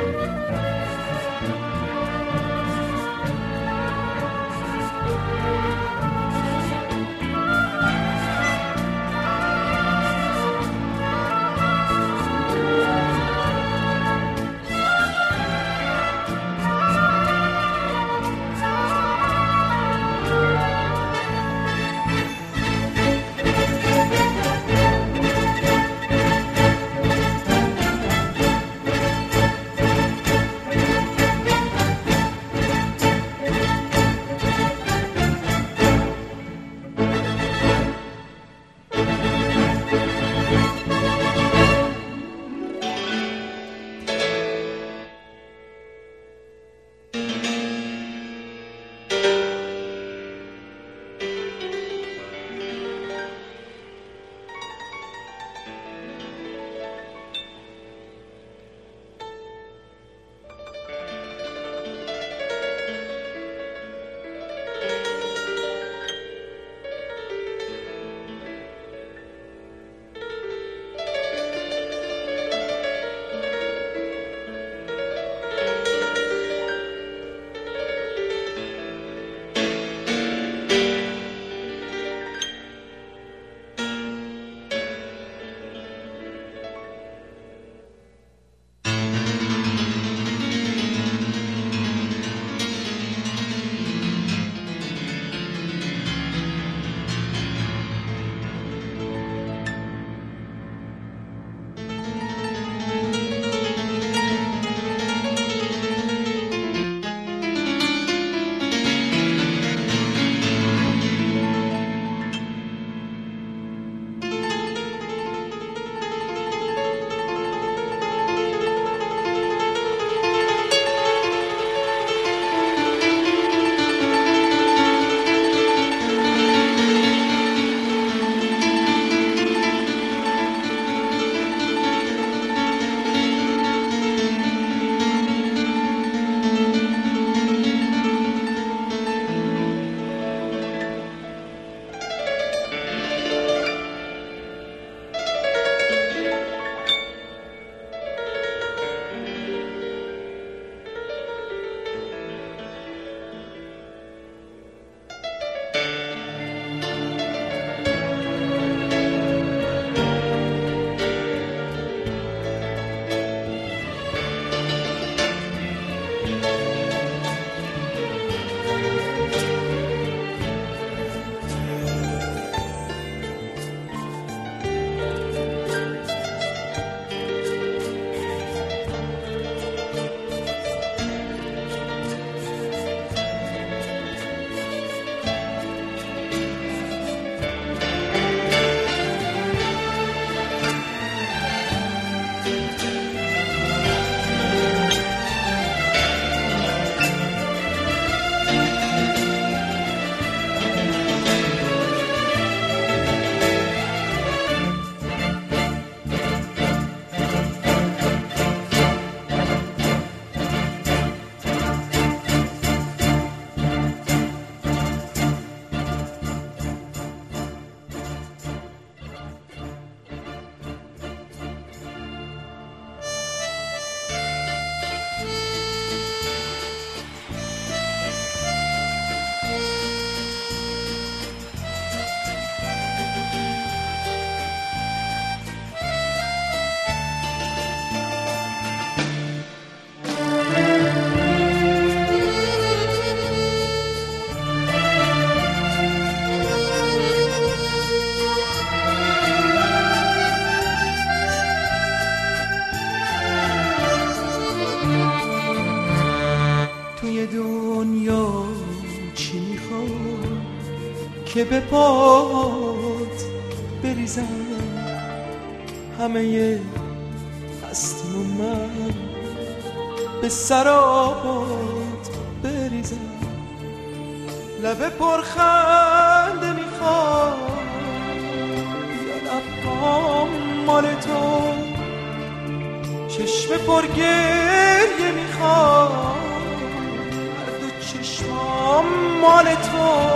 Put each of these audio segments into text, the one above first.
که به پات بریزم همه هستیم و من به سرابات بریزم. لب پرخنده میخوام یا لبام مال تو، چشم پرگریه میخوام هر دو چشمام مال تو.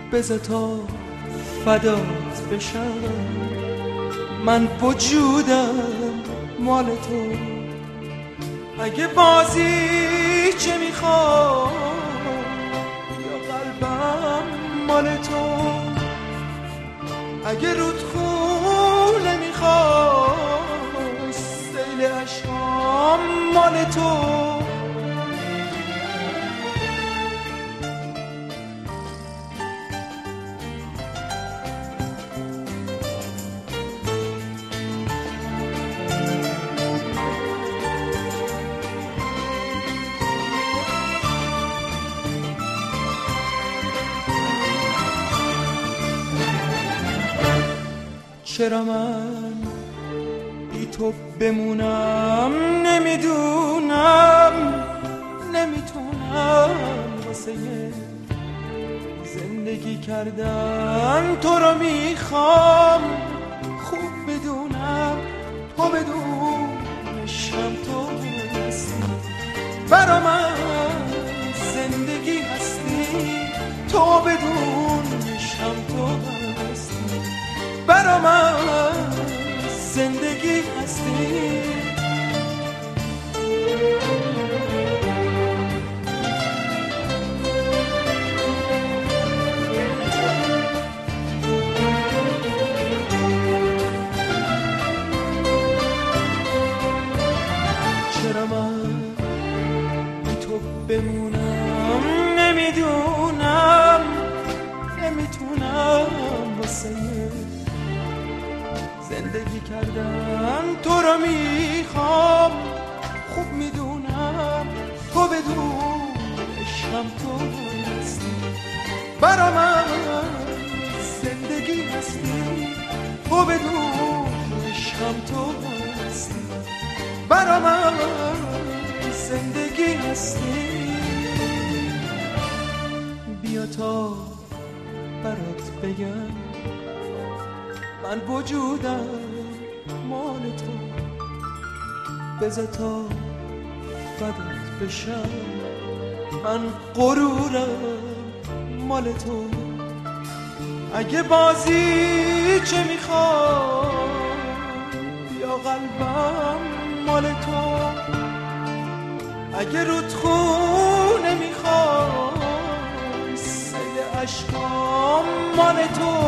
بذار تا فدات بشم، من وجودم مال تو. اگه بازی چه میخواد یا قلبم مال تو، اگه رودخونه میخواد سیل عشقام مال تو. چرا من بی تو بمونم نمیدونم، نمیتونم واسه زندگی کردن تو رو میخوام خوب بدونم، تو بدونشم تو هستی برا من زندگی هستی، تو بدونشم تو هستی برا من زندگی هستی. چرا من بی تو بمونم نمیدونم، نمیتونم واسه زندگی کردن تو رو میخوام خوب میدونم، تو بدونشم تو هستی برا من زندگی هستی، تو بدونشم تو هستی برا من زندگی هستی. بیا تا برات بگم من وجودم مال تو، بذار تا فدات بشم، من غرورم مال تو. اگه بازی چه میخواد یا قلبم مال تو، اگه رودخونه میخواد سیل عشقام مال تو.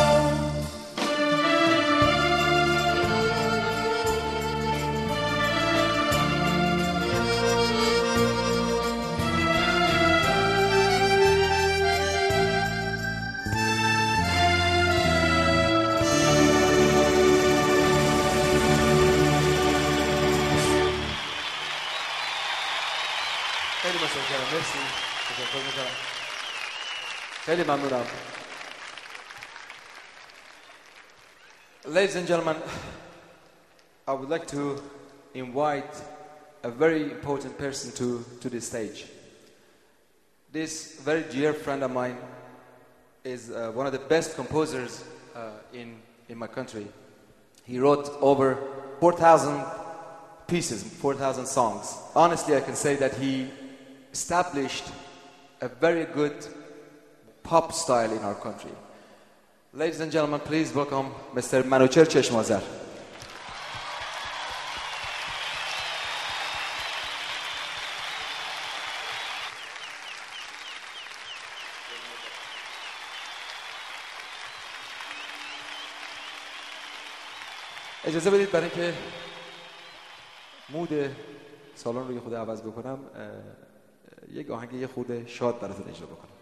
خیلی متشکرم، مرسی، تشکر میکنم، خیلی ممنونم. Ladies and gentlemen, I would like to invite a very important person to the stage. This very dear friend of mine is one of the best composers in my country. He wrote over 4,000 pieces, 4,000 songs. Honestly, I can say that he established a very good pop style in our country. Ladies and gentlemen, please welcome Mr. Manucher Cheshmazar. اجازه بدید برای اینکه مود سالن رو یه خود عوض بکنم یک آهنگ یه خود شاد براتون اجرا بکنم.